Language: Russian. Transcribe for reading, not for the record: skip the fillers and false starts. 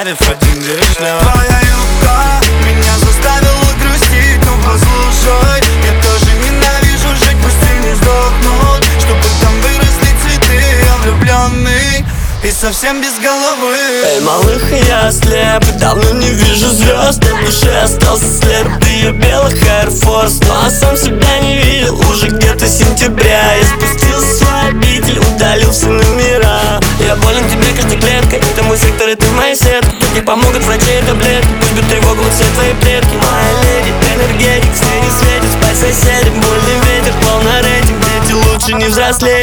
оставив один лишь шлем. Твоя юбка меня заставила грустить, но послушай, я тоже ненавижу жить, пусть и не сдохнут, чтобы там выросли цветы. Я влюбленный и совсем без головы. Эй, малыха, я слеп, давно не вижу звезд, на душе остался след. Ты белых Air Force, но сам себя не видел уже где-то сентября. Я спустился в свой обитель, удалил все номера. Я болен тебе каждой клеткой, это мой сектор, это моя сетка. Тут не помогут врачи и таблетки, пусть бьют тревогу все твои предки. Моя леди, энергетик, в сфере светит, спать соседям. Больный ветер, полный рейтинг, дети лучше не взрослеть.